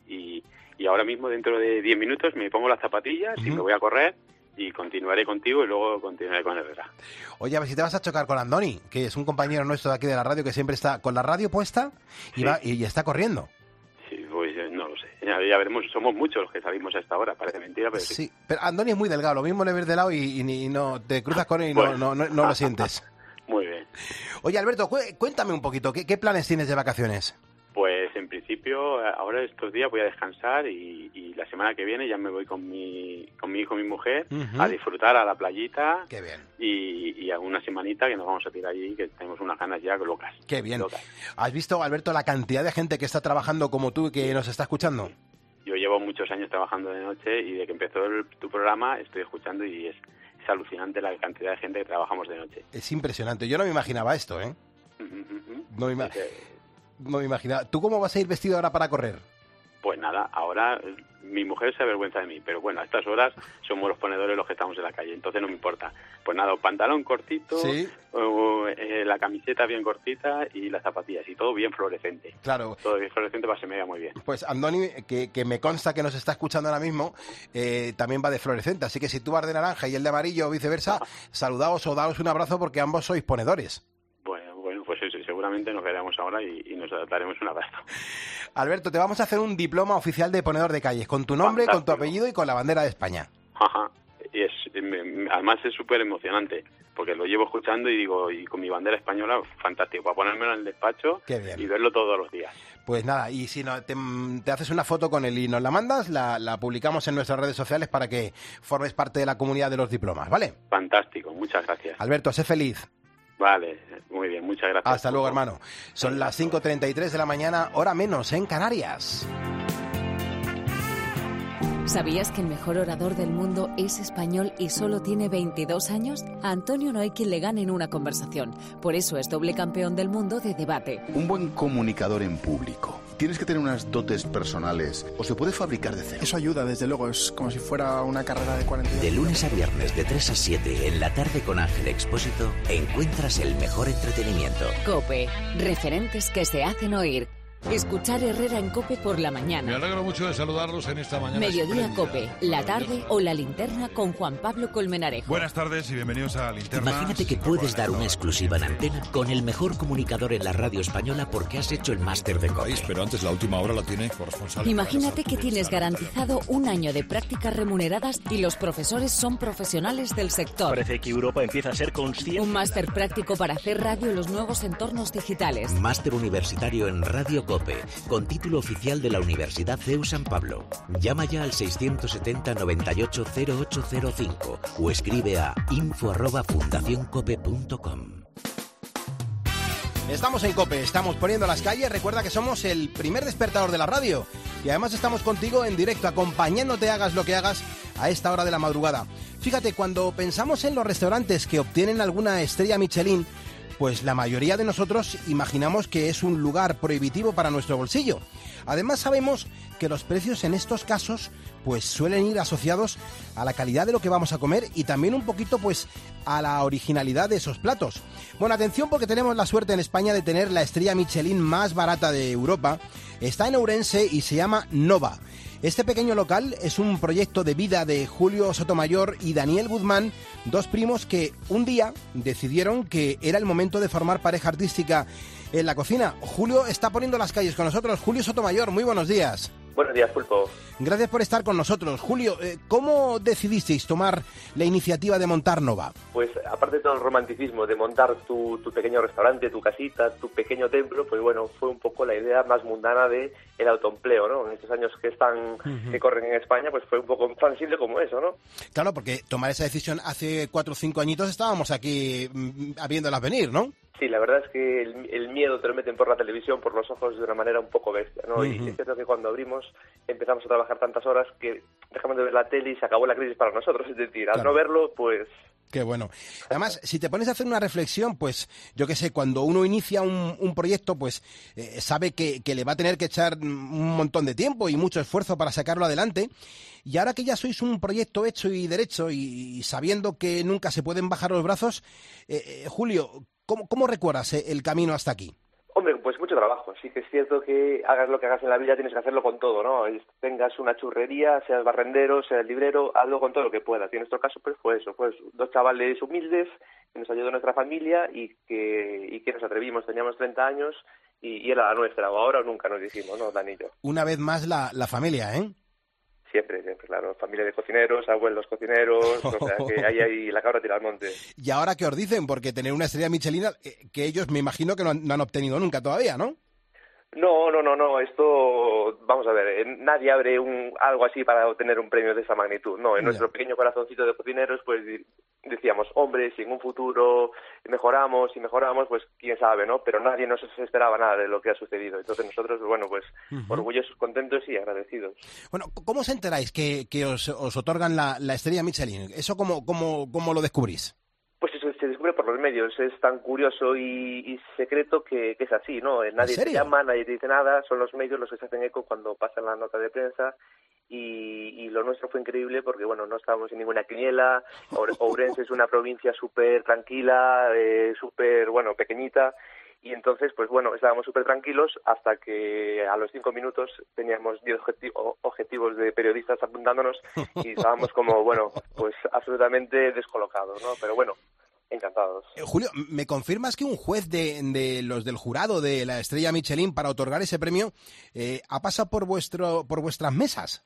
y ahora mismo, dentro de 10 minutos, me pongo las zapatillas y me voy a correr. Y continuaré contigo y luego continuaré con Herrera.
Oye, a ver si te vas a chocar con Andoni, que es un compañero nuestro de aquí de la radio que siempre está con la radio puesta y está corriendo.
Sí, pues no lo sé. Ya veremos, somos muchos los que salimos a esta hora, parece mentira, pero sí.
Pero Andoni es muy delgado, lo mismo le ves de lado y no te cruzas con él y no lo sientes.
Muy bien.
Oye, Alberto, cuéntame un poquito, ¿qué planes tienes de vacaciones?
Pues en principio, ahora estos días voy a descansar y la semana que viene ya me voy con mi hijo y mi mujer a disfrutar a la playita.
Qué bien.
Y a una semanita que nos vamos a tirar allí, que tenemos unas ganas ya locas.
Qué bien.
Locas.
¿Has visto, Alberto, la cantidad de gente que está trabajando como tú y que nos está escuchando?
Yo llevo muchos años trabajando de noche y de que empezó tu programa estoy escuchando y es alucinante la cantidad de gente que trabajamos de noche.
Es impresionante. Yo no me imaginaba esto, ¿eh? No me imaginaba. ¿Tú cómo vas a ir vestido ahora para correr?
Pues nada, ahora mi mujer se avergüenza de mí, pero bueno, a estas horas somos los ponedores los que estamos en la calle, entonces no me importa. Pues nada, pantalón cortito, la camiseta bien cortita y las zapatillas, y todo bien fluorescente.
Claro.
Todo bien fluorescente para que se me vea muy bien.
Pues Andoni, que me consta que nos está escuchando ahora mismo, también va de fluorescente, así que si tú vas de naranja y él de amarillo o viceversa, saludaos o daos un abrazo porque ambos sois ponedores.
Bueno, pues eso, seguramente nos veremos ahora y nos daremos un abrazo.
Alberto, te vamos a hacer un diploma oficial de ponedor de calles, con tu nombre, con tu apellido y con la bandera de España.
Ajá. Y además es súper emocionante, porque lo llevo escuchando y digo, y con mi bandera española, fantástico, para ponérmelo en el despacho y verlo todos los días.
Pues nada, y si no, te haces una foto con él y nos la mandas, la publicamos en nuestras redes sociales para que formes parte de la comunidad de los diplomas, ¿vale?
Fantástico, muchas gracias.
Alberto, sé feliz.
Vale, muy bien, muchas gracias.
Hasta luego, hermano. Son las 5:33 de la mañana, hora menos en Canarias.
¿Sabías que el mejor orador del mundo es español y solo tiene 22 años? A Antonio no hay quien le gane en una conversación. Por eso es doble campeón del mundo de debate.
Un buen comunicador en público. ¿Tienes que tener unas dotes personales o se puede fabricar de cero?
Eso ayuda, desde luego. Es como si fuera una carrera de 42.
De lunes a viernes, de 3 a 7, en la tarde con Ángel Expósito, encuentras el mejor entretenimiento.
COPE. Referentes que se hacen oír. Escuchar Herrera en COPE por la mañana.
Me alegro mucho de saludarlos en esta mañana.
Mediodía
espléndida.
COPE, la tarde o la linterna con Juan Pablo Colmenarejo.
Buenas tardes y bienvenidos a Linterna.
Imagínate que puedes dar una exclusiva en antena con el mejor comunicador en la radio española porque has hecho el máster de COPE.
Pero antes la última hora la tiene corresponsal.
Imagínate que tienes garantizado un año de prácticas remuneradas y los profesores son profesionales del sector.
Parece que Europa empieza a ser consciente.
Un máster práctico para hacer radio en los nuevos entornos digitales.
Máster universitario en Radio COPE, con título oficial de la Universidad CEU San Pablo. Llama ya al 670 98 0805 o escribe a info@fundacioncope.com.
Estamos en COPE, estamos poniendo las calles. Recuerda que somos el primer despertador de la radio y además estamos contigo en directo, acompañándote, hagas lo que hagas a esta hora de la madrugada. Fíjate, cuando pensamos en los restaurantes que obtienen alguna estrella Michelin, pues la mayoría de nosotros imaginamos que es un lugar prohibitivo para nuestro bolsillo. Además sabemos que los precios en estos casos pues suelen ir asociados a la calidad de lo que vamos a comer y también un poquito pues a la originalidad de esos platos. Bueno, atención, porque tenemos la suerte en España de tener la estrella Michelin más barata de Europa. Está en Ourense y se llama Nova. Este pequeño local es un proyecto de vida de Julio Sotomayor y Daniel Guzmán, dos primos que un día decidieron que era el momento de formar pareja artística en la cocina. Julio está poniendo las calles con nosotros. Julio Sotomayor, muy buenos días.
Buenos días, Pulpo.
Gracias por estar con nosotros. Julio, ¿cómo decidisteis tomar la iniciativa de montar Nova?
Pues aparte de todo el romanticismo de montar tu pequeño restaurante, tu casita, tu pequeño templo, pues bueno, fue un poco la idea más mundana de el autoempleo, ¿no? En estos años que corren en España, pues fue un poco tan simple como eso, ¿no?
Claro, porque tomar esa decisión hace 4 o 5 añitos estábamos aquí viéndolas venir, ¿no?
Sí, la verdad es que el miedo te lo meten por la televisión, por los ojos, de una manera un poco bestia, ¿no? Y es cierto que cuando abrimos empezamos a trabajar tantas horas que dejamos de ver la tele y se acabó la crisis para nosotros. Es decir, al no verlo, pues...
Qué bueno. Además, si te pones a hacer una reflexión, pues yo qué sé, cuando uno inicia un proyecto, pues sabe que le va a tener que echar un montón de tiempo y mucho esfuerzo para sacarlo adelante. Y ahora que ya sois un proyecto hecho y derecho y sabiendo que nunca se pueden bajar los brazos, Julio, ¿cómo recuerdas el camino hasta aquí?
Hombre, pues mucho trabajo. Sí que es cierto que hagas lo que hagas en la vida, tienes que hacerlo con todo, ¿no? Tengas una churrería, seas barrendero, seas librero, hazlo con todo lo que puedas. Y en nuestro caso, pues fue eso. Pues 2 chavales humildes que nos ayudó nuestra familia y que nos atrevimos. Teníamos 30 años y era la nuestra. O ahora o nunca, nos dijimos, ¿no, Dani y yo?
Una vez más la familia, ¿eh?
Siempre, claro. Familia de cocineros, abuelos cocineros, o sea, que ahí la cabra tira al monte.
¿Y ahora qué os dicen? Porque tener una estrella Michelin que ellos me imagino que no han obtenido nunca todavía, ¿no?
No, esto, vamos a ver, nadie abre algo así para obtener un premio de esa magnitud, no, en nuestro pequeño corazoncito de cocineros, pues decíamos, hombre, si en un futuro mejoramos, pues quién sabe, ¿no? Pero nadie nos esperaba nada de lo que ha sucedido, entonces nosotros, bueno, pues orgullosos, contentos y agradecidos.
Bueno, ¿cómo os enteráis que os otorgan la estrella Michelin? ¿Eso cómo lo descubrís?
Pues eso se descubre por los medios, es tan curioso y secreto que es así, ¿no? Nadie te llama, nadie te dice nada, son los medios los que se hacen eco cuando pasan la nota de prensa y lo nuestro fue increíble porque, bueno, no estábamos en ninguna quiniela, Ourense es una provincia súper tranquila, súper, bueno, pequeñita. Y entonces, pues bueno, estábamos súper tranquilos hasta que a los 5 minutos teníamos 10 objetivos de periodistas apuntándonos y estábamos como, bueno, pues absolutamente descolocados, ¿no? Pero bueno, encantados.
Julio, ¿me confirmas que un juez de los del jurado de la estrella Michelin para otorgar ese premio ha pasado por vuestras mesas?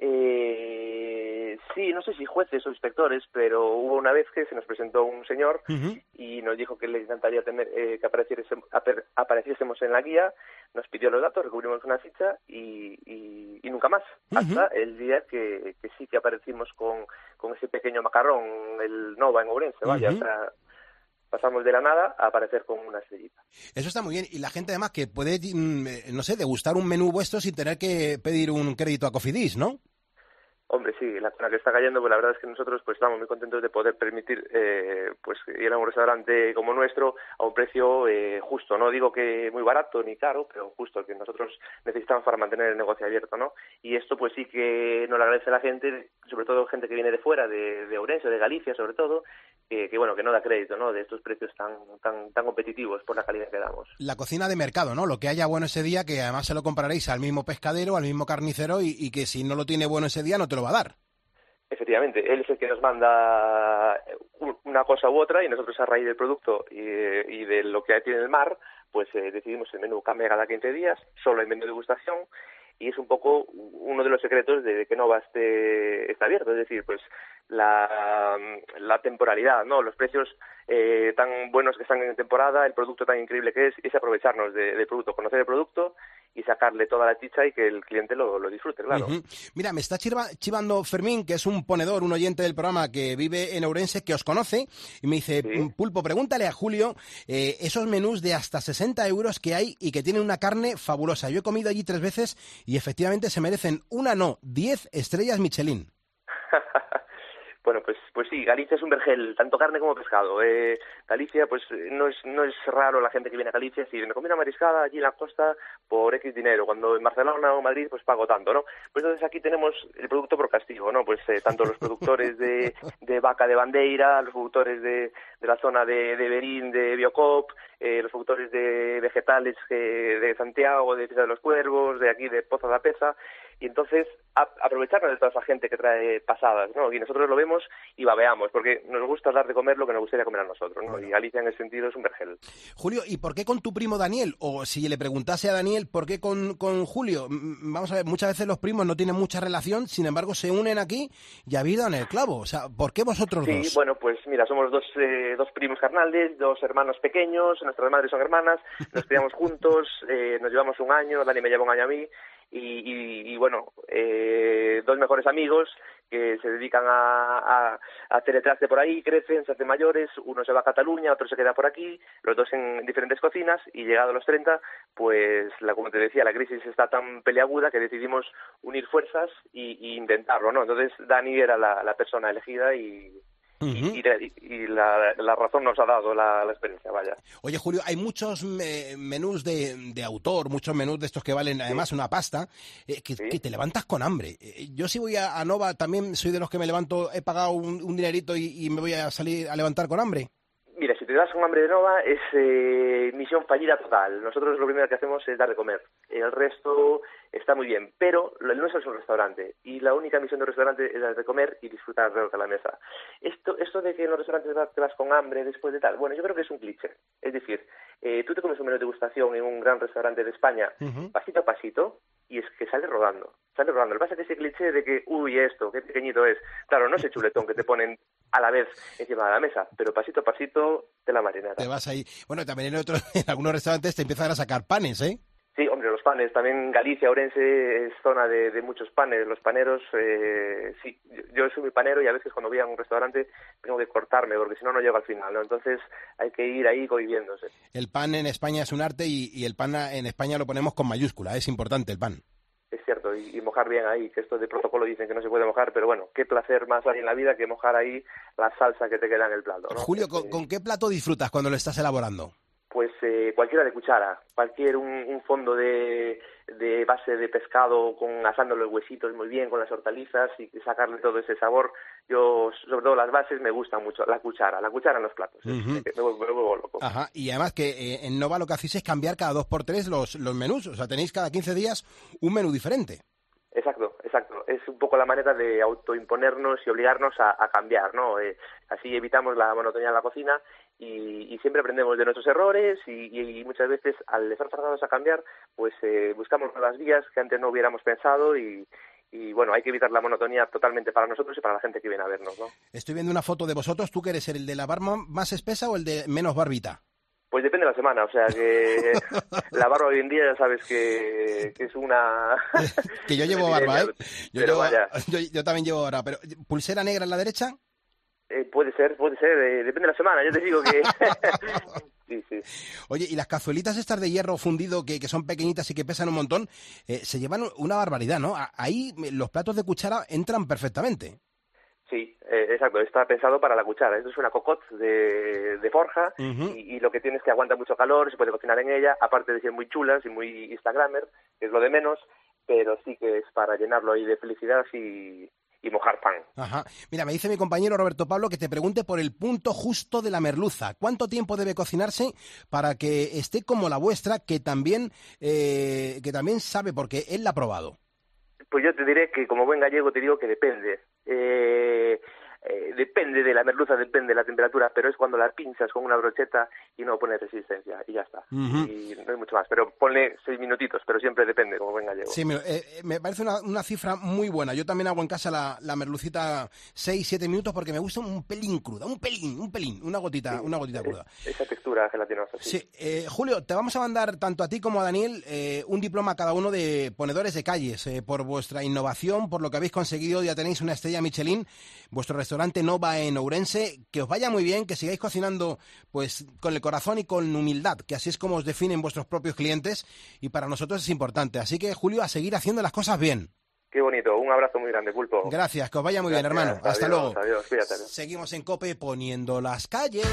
Sí, no sé si jueces o inspectores, pero hubo una vez que se nos presentó un señor y nos dijo que le encantaría tener que apareciésemos en la guía, nos pidió los datos, recubrimos una ficha y nunca más, hasta el día que sí que aparecimos con ese pequeño macarrón, el Nova en Ourense, vaya, o sea, pasamos de la nada a aparecer con una estrellita.
Eso está muy bien, y la gente además que puede, no sé, degustar un menú vuestro sin tener que pedir un crédito a Cofidis, ¿no?
Hombre, sí, la zona que está cayendo, pues la verdad es que nosotros pues estamos muy contentos de poder permitir pues ir a un restaurante como nuestro a un precio justo. No digo que muy barato ni caro, pero justo, que nosotros necesitamos para mantener el negocio abierto, ¿no? Y esto pues sí que nos lo agradece a la gente, sobre todo gente que viene de fuera, de Ourense, de Galicia sobre todo, que bueno, que no da crédito, ¿no? De estos precios tan competitivos por la calidad que damos.
La cocina de mercado, ¿no? Lo que haya bueno ese día, que además se lo compraréis al mismo pescadero, al mismo carnicero y que si no lo tiene bueno ese día no te lo va a dar.
Efectivamente, él es el que nos manda una cosa u otra y nosotros a raíz del producto y de lo que tiene el mar, pues decidimos el menú cambia cada 15 días, solo hay menú de degustación y es un poco uno de los secretos de que Nova está abierto, es decir, pues la temporalidad, ¿no? Los precios tan buenos que están en temporada, el producto tan increíble que es aprovecharnos del producto, conocer el producto y sacarle toda la chicha y que el cliente lo disfrute, claro.
Mira, me está chivando Fermín, que es un ponedor, un oyente del programa que vive en Ourense, que os conoce, y me dice, Pulpo, pregúntale a Julio esos menús de hasta 60 euros que hay y que tienen una carne fabulosa. Yo he comido allí 3 veces y efectivamente se merecen 10 estrellas Michelin.
Bueno, pues sí, Galicia es un vergel, tanto carne como pescado. Galicia, pues no es raro la gente que viene a Galicia si me comí una mariscada allí en la costa por X dinero, cuando en Barcelona o Madrid pues pago tanto, ¿no? Pues entonces aquí tenemos el producto por castigo, ¿no? Pues tanto los productores de vaca de Bandeira, los productores de la zona de Berín, de Biocop, los productores de vegetales de Santiago, de Piza de los Cuervos, de aquí de Poza da Peza, y entonces aprovecharnos de toda esa gente que trae pasadas, ¿no? Y nosotros lo vemos y babeamos, porque nos gusta dar de comer lo que nos gustaría comer a nosotros, ¿no? Bueno. Y Galicia en ese sentido es un vergel.
Julio, ¿y por qué con tu primo Daniel? O si le preguntase a Daniel, ¿por qué con Julio? Vamos a ver, muchas veces los primos no tienen mucha relación, sin embargo se unen aquí y habéis dado en el clavo. O sea, ¿por qué vosotros dos?
Sí, bueno, pues mira, somos dos primos carnales, dos hermanos pequeños, nuestras madres son hermanas, nos criamos juntos, nos llevamos un año, Dani me lleva un año a mí, y bueno, dos mejores amigos que se dedican a hacer el traste por ahí, crecen, se hacen mayores, uno se va a Cataluña, otro se queda por aquí, los dos en diferentes cocinas, y llegado a los 30, pues como te decía, la crisis está tan peleaguda que decidimos unir fuerzas y intentarlo, ¿no? Entonces Dani era la persona elegida y la razón nos ha dado la experiencia, vaya.
Oye, Julio, hay muchos menús de autor, muchos menús de estos que valen además una pasta, que te levantas con hambre. Yo si voy a Nova también soy de los que me levanto, he pagado un dinerito y me voy a salir a levantar con hambre.
Mira, si te das con hambre de Nova es misión fallida total. Nosotros lo primero que hacemos es dar de comer. El resto está muy bien, pero el nuestro es un restaurante y la única misión del restaurante es dar de comer y disfrutar alrededor de la mesa. Esto de que en los restaurantes te vas con hambre después de tal, bueno, yo creo que es un cliché. Es decir, tú te comes un menú de degustación en un gran restaurante de España, pasito a pasito, y es que sale rodando. Lo que pasa es que ese cliché de que, esto, qué pequeñito es. Claro, no ese chuletón que te ponen a la vez encima de la mesa, pero pasito a pasito de la marinada.
Te vas ahí. Bueno, también en algunos restaurantes te empiezan a sacar panes, ¿eh?
Sí, hombre, los panes. También Galicia, Ourense es zona de muchos panes. Los paneros, sí, yo soy muy panero y a veces cuando voy a un restaurante tengo que cortarme porque si no, no llego al final, ¿no? Entonces hay que ir ahí conviviéndose.
El pan en España es un arte y el pan en España lo ponemos con mayúscula. Es importante el pan.
Es cierto, y mojar bien ahí, que esto de protocolo dicen que no se puede mojar, pero bueno, qué placer más hay en la vida que mojar ahí la salsa que te queda en el plato, ¿no?
Julio, ¿con qué plato disfrutas cuando lo estás elaborando?
Pues cualquiera de cuchara, un fondo de base de pescado asándole los huesitos muy bien con las hortalizas y sacarle todo ese sabor. Yo, sobre todo las bases, me gustan mucho. La cuchara en los platos. Me vuelvo loco.
Ajá, y además que en Nova lo que hacéis es cambiar cada 2x3 los menús, o sea, tenéis cada 15 días un menú diferente.
Exacto. Es un poco la manera de autoimponernos y obligarnos a cambiar, ¿no? Así evitamos la monotonía en la cocina y siempre aprendemos de nuestros errores y muchas veces al estar forzados a cambiar, pues buscamos nuevas vías que antes no hubiéramos pensado y bueno, hay que evitar la monotonía totalmente para nosotros y para la gente que viene a vernos, ¿no?
Estoy viendo una foto de vosotros. ¿Tú que eres el de la barba más espesa o el de menos barbita?
Pues depende de la semana, o sea que la barba hoy en día ya sabes que es una...
que yo llevo barba, ¿eh? Yo también llevo barba, pero ¿pulsera negra en la derecha?
Puede ser, depende de la semana, yo te digo que... Sí.
Oye, y las cazuelitas estas de hierro fundido que son pequeñitas y que pesan un montón, se llevan una barbaridad, ¿no? Ahí los platos de cuchara entran perfectamente.
Sí, exacto, está pensado para la cuchara. Esto es una cocotte de forja y lo que tiene es que aguanta mucho calor, se puede cocinar en ella, aparte de ser muy chulas y muy instagramer, que es lo de menos, pero sí que es para llenarlo ahí de felicidad y mojar pan.
Ajá. Mira, me dice mi compañero Roberto Pablo que te pregunte por el punto justo de la merluza. ¿Cuánto tiempo debe cocinarse para que esté como la vuestra, que también sabe porque él la ha probado?
Pues yo te diré que como buen gallego te digo que depende. Depende de la merluza, depende de la temperatura, pero es cuando la pinchas con una brocheta y no pone resistencia y ya está. Y no hay mucho más, pero ponle 6 minutitos, pero siempre depende, como buen gallego.
Sí, me parece una cifra muy buena. Yo también hago en casa la merlucita 6-7 minutos porque me gusta un pelín cruda, un pelín, una gotita cruda.
Esa textura gelatinosa.
Sí. Julio, te vamos a mandar tanto a ti como a Daniel un diploma cada uno de ponedores de calles por vuestra innovación, por lo que habéis conseguido. Ya tenéis una estrella Michelin, vuestro restaurante Nova en Ourense. Que os vaya muy bien, que sigáis cocinando pues con el corazón y con humildad, que así es como os definen vuestros propios clientes y para nosotros es importante. Así que, Julio, a seguir haciendo las cosas bien.
Qué bonito, un abrazo muy grande, Pulpo.
Gracias, que os vaya muy bien, hermano. Hasta luego.
Adiós, cuídate.
Seguimos en COPE poniendo las calles.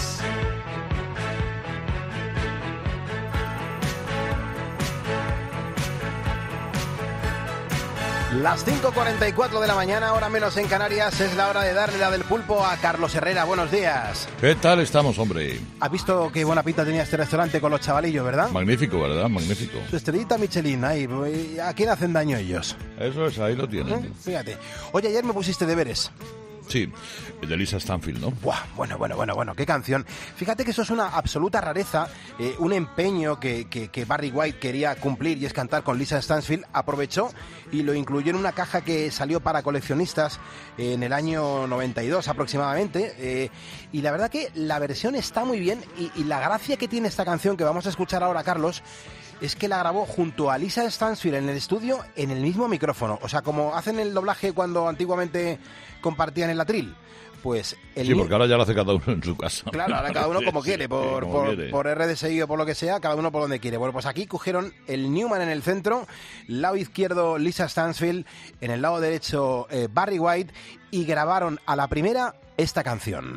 Las 5:44 de la mañana, hora menos en Canarias, es la hora de darle la del pulpo a Carlos Herrera. Buenos días.
¿Qué tal estamos, hombre?
¿Has visto qué buena pinta tenía este restaurante con los chavalillos, verdad?
Magnífico, ¿verdad? Magnífico.
Su estrellita Michelin, ahí. ¿A quién hacen daño ellos?
Eso es, ahí lo tienen.
Fíjate. Oye, ayer me pusiste deberes.
Sí, el de Lisa Stansfield, ¿no?
Buah, bueno, qué canción. Fíjate que eso es una absoluta rareza, un empeño que Barry White quería cumplir, y es cantar con Lisa Stansfield. Aprovechó y lo incluyó en una caja que salió para coleccionistas en el año 92 aproximadamente, y la verdad que la versión está muy bien, y la gracia que tiene esta canción que vamos a escuchar ahora, Carlos, es que la grabó junto a Lisa Stansfield en el estudio en el mismo micrófono. O sea, como hacen el doblaje cuando antiguamente compartían el atril. Pues
sí, porque ahora ya lo hace cada uno en su casa.
Claro, ahora cada uno como quiere, por RDSI o por lo que sea, cada uno por donde quiere. Bueno, pues aquí cogieron el Newman en el centro, lado izquierdo Lisa Stansfield, en el lado derecho Barry White, y grabaron a la primera esta canción.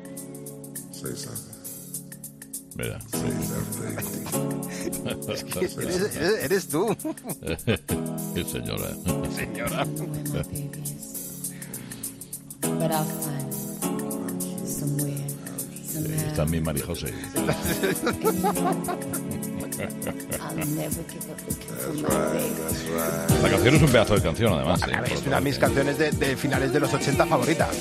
Mira,
es que eres tú.
Qué señora.
Señora.
Está mi María José. La canción es un pedazo de canción, además.
Es una de mis canciones de finales de los 80 favoritas.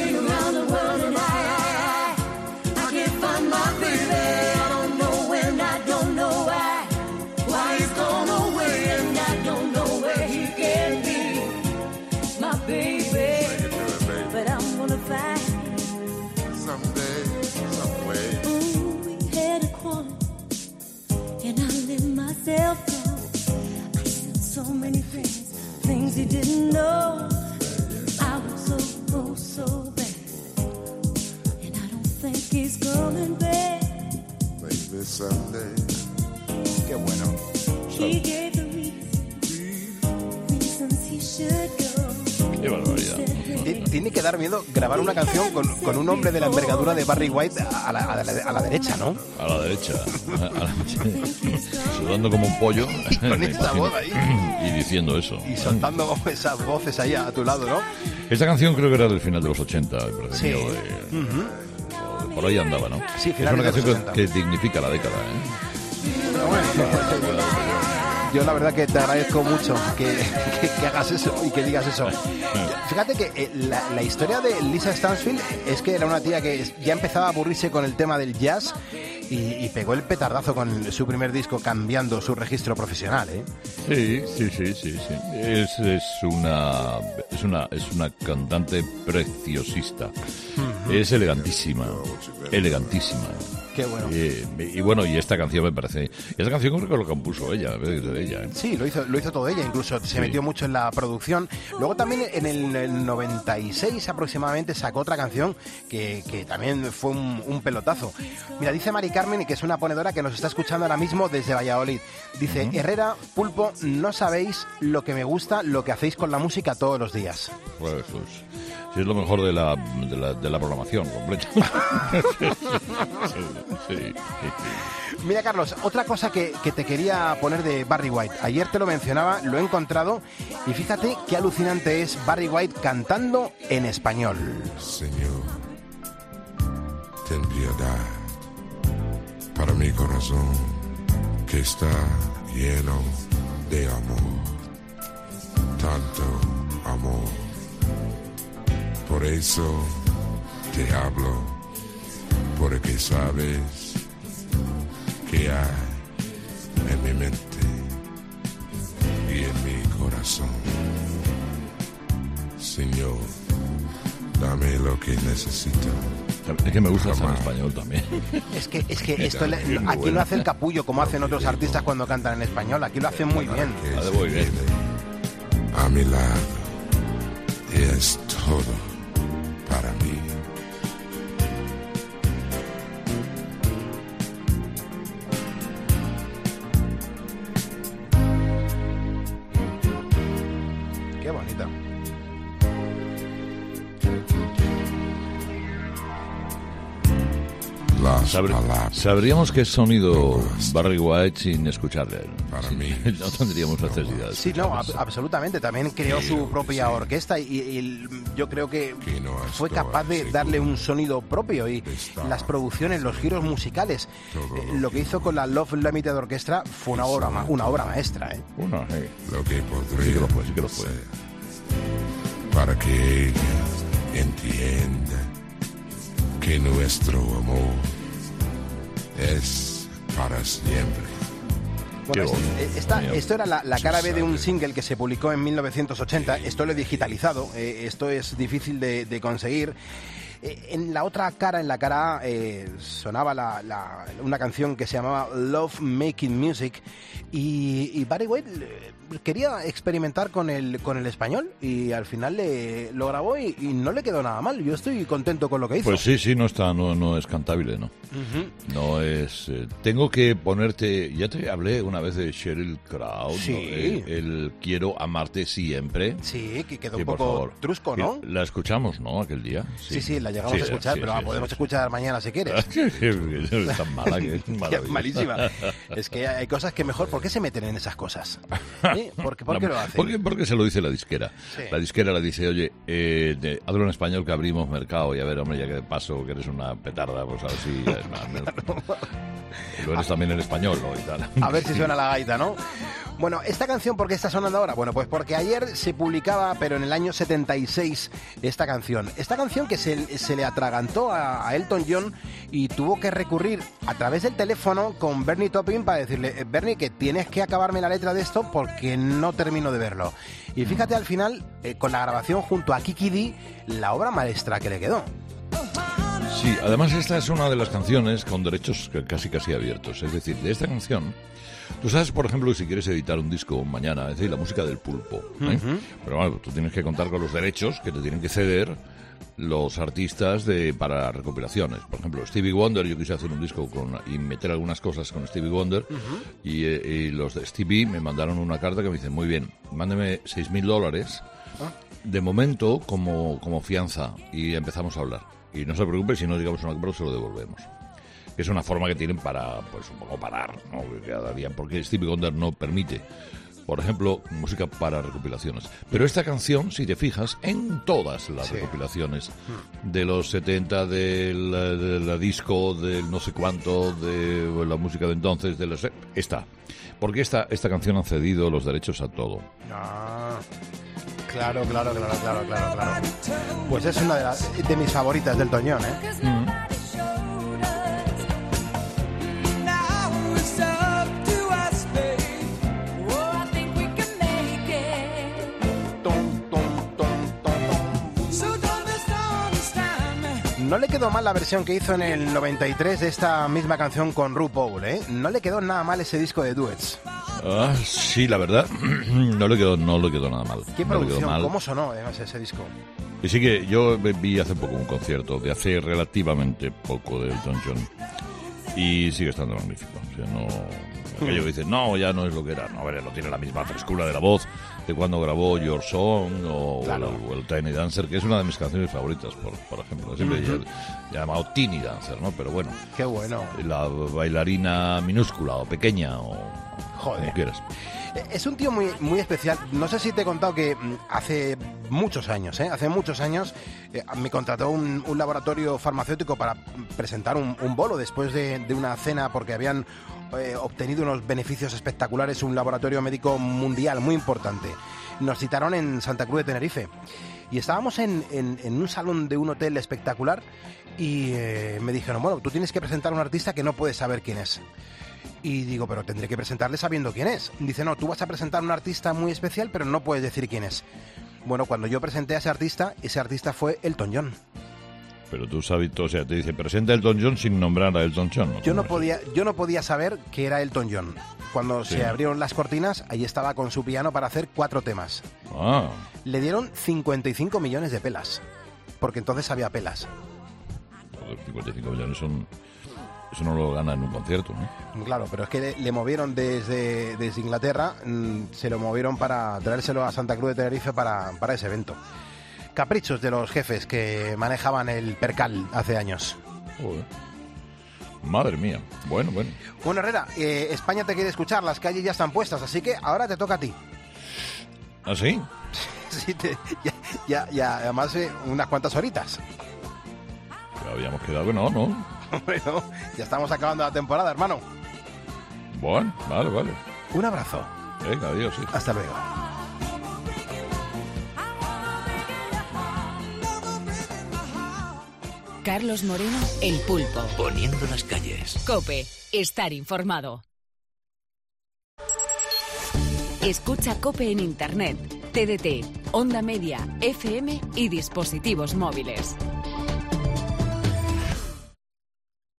So many things you didn't know. I was so bad, and I don't think he's coming back.
Maybe someday. Qué bueno.
He gave the reasons he should go.
Qué barbaridad.
Tiene que dar miedo grabar una canción con un hombre de la envergadura de Barry White a la derecha, ¿no?
A la derecha. Sudando como un pollo.
Con esa voz ahí.
Y diciendo eso.
Y soltando esas voces ahí a tu lado, ¿no?
Esta canción creo que era del final de los 80.
Sí.
Por ahí andaba, ¿no?
Sí,
es una canción que dignifica la década,
Yo la verdad que te agradezco mucho que hagas eso y que digas eso. Fíjate que la historia de Lisa Stansfield es que era una tía que ya empezaba a aburrirse con el tema del jazz y pegó el petardazo con su primer disco, cambiando su registro profesional, ¿eh?
Sí. Es una cantante preciosista. Es elegantísima.
Qué bueno.
Y bueno, y esta canción me parece... Esta canción creo que lo compuso ella, de ella, ¿eh?
Sí, lo hizo todo ella, incluso se metió mucho en la producción. Luego también en el 96 aproximadamente sacó otra canción que también fue un pelotazo. Mira, dice Mari Carmen, que es una ponedora que nos está escuchando ahora mismo desde Valladolid. Dice, Herrera, Pulpo, no sabéis lo que me gusta, lo que hacéis con la música todos los días.
Pues sí, es lo mejor de la programación completa. Sí.
Mira, Carlos, otra cosa que te quería poner de Barry White. Ayer te lo mencionaba, lo he encontrado, y fíjate qué alucinante es Barry White cantando en español.
Señor, ten piedad para mi corazón que está lleno de amor, tanto amor. Por eso te hablo, porque sabes que hay en mi mente y en mi corazón. Señor, dame lo que necesito.
Es que me gusta en español también.
Es que esto aquí lo hace el capullo, como hacen otros artistas cuando cantan en español. Aquí lo hacen muy bien.
Muy bien.
A mi lado es todo para mí.
Sabríamos qué sonido Barry White sin escucharle. No tendríamos necesidad.
Sí, no, absolutamente. También creó su propia orquesta y yo creo que fue capaz de darle un sonido propio, y las producciones, los giros musicales. Lo que hizo con la Love Limited Orchestra fue una obra maestra.
Bueno,
Lo que podría
sí que lo fue.
Para que ella entienda que nuestro amor es para siempre.
Bueno, esto era la cara B de un single que se publicó en 1980. Esto lo he digitalizado. Esto es difícil de conseguir. En la otra cara, en la cara A, sonaba una canción que se llamaba Love Making Music, y Barry White quería experimentar con el español, y al final lo grabó y no le quedó nada mal. Yo estoy contento con lo que hizo.
Pues sí, no es cantable, ¿no?
Uh-huh.
No es... tengo que ponerte... Ya te hablé una vez de Sheryl Crow,
sí.
¿no? El Quiero amarte siempre.
Sí, que quedó un poco trusco, ¿no?
La escuchamos, ¿no? Aquel día.
Sí, la llegamos a escuchar, pero podemos escuchar mañana si quieres.
Es tan mala que es maravillosa.
Malísima. Es que hay cosas que mejor... ¿Por qué se meten en esas cosas? ¿Sí? ¿Por qué lo hacen?
Porque se lo dice la disquera.
Sí.
La disquera le dice, oye, hazlo en español que abrimos mercado, y a ver, hombre, ya que de paso que eres una petarda, pues a ver si... Lo eres también en español, ¿no? Y tal.
A ver si suena la gaita, ¿no? Bueno, ¿esta canción por qué está sonando ahora? Bueno, pues porque ayer se publicaba, pero en el año 76, esta canción. Esta canción que se le atragantó a Elton John, y tuvo que recurrir a través del teléfono con Bernie Taupin para decirle, Bernie, que tienes que acabarme la letra de esto porque no termino de verlo. Y fíjate al final, con la grabación junto a Kiki Dee, la obra maestra que le quedó.
Sí, además esta es una de las canciones con derechos casi abiertos. Es decir, de esta canción, tú sabes, por ejemplo, que si quieres editar un disco mañana, es decir, la música del Pulpo,
Uh-huh.
Pero bueno, tú tienes que contar con los derechos que te tienen que ceder los artistas para recopilaciones. Por ejemplo, Stevie Wonder, yo quise hacer un disco y meter algunas cosas con Stevie Wonder, uh-huh. y los de Stevie me mandaron una carta que me dicen, muy bien, mándeme $6,000 de momento como fianza, y empezamos a hablar. Y no se preocupe, si no digamos un acuerdo se lo devolvemos. Es una forma que tienen para, pues, un poco parar, ¿no? Cada día, porque Stevie Wonder no permite, por ejemplo, música para recopilaciones. Pero esta canción, si te fijas, en todas las recopilaciones de los 70, de la disco, del no sé cuánto, de la música de entonces, está. Porque esta canción ha cedido los derechos a todo.
Claro. Pues es una de mis favoritas del Elton John, ¿eh? No le quedó mal la versión que hizo en el 93 de esta misma canción con RuPaul, ¿eh? No le quedó nada mal ese disco de duets.
Sí, la verdad, no le quedó nada mal.
¿Qué producción? ¿Cómo sonó además ese disco?
Y sí que yo vi hace poco un concierto de hace relativamente poco de Elton John, y sigue estando magnífico. O sea, aquello que dicen, no, ya no es lo que era. No, a ver, no tiene la misma frescura de la voz de cuando grabó Your Song o el Tiny Dancer, que es una de mis canciones favoritas, por ejemplo. Siempre llamado Teeny Dancer, ¿no? Pero bueno.
Qué bueno.
La bailarina minúscula o pequeña o como quieras.
Es un tío muy, muy especial. No sé si te he contado que hace muchos años me contrató un laboratorio farmacéutico para presentar un bolo después de una cena, porque habían obtenido unos beneficios espectaculares, un laboratorio médico mundial muy importante. Nos citaron en Santa Cruz de Tenerife y estábamos en un salón de un hotel espectacular, y me dijeron, bueno, tú tienes que presentar a un artista que no puedes saber quién es. Y digo, pero tendré que presentarle sabiendo quién es. Dice, no, tú vas a presentar a un artista muy especial, pero no puedes decir quién es. Bueno, cuando yo presenté a ese artista fue Elton John.
Pero tú sabes, o sea, te dice, presenta a Elton John sin nombrar a Elton John.
Yo no podía saber que era Elton John. Cuando se abrieron las cortinas, ahí estaba con su piano para hacer 4 temas. Le dieron 55 millones de pelas, porque entonces había pelas.
55 millones eso no lo gana en un concierto, ¿no?
Claro, pero es que le movieron desde Inglaterra, se lo movieron para traérselo a Santa Cruz de Tenerife para ese evento. Caprichos de los jefes que manejaban el percal hace años.
Madre mía. Bueno.
Bueno, Herrera, España te quiere escuchar, las calles ya están puestas, así que ahora te toca a ti.
¿Ah, sí?
Sí, ya, además unas cuantas horitas.
Ya habíamos quedado que no.
Bueno, ya estamos acabando la temporada, hermano.
Bueno, vale.
Un abrazo.
Venga, adiós. Sí.
Hasta luego.
Carlos Moreno, El Pulpo.
Poniendo las calles.
COPE, estar informado. Escucha COPE en Internet, TDT, Onda Media, FM y dispositivos móviles.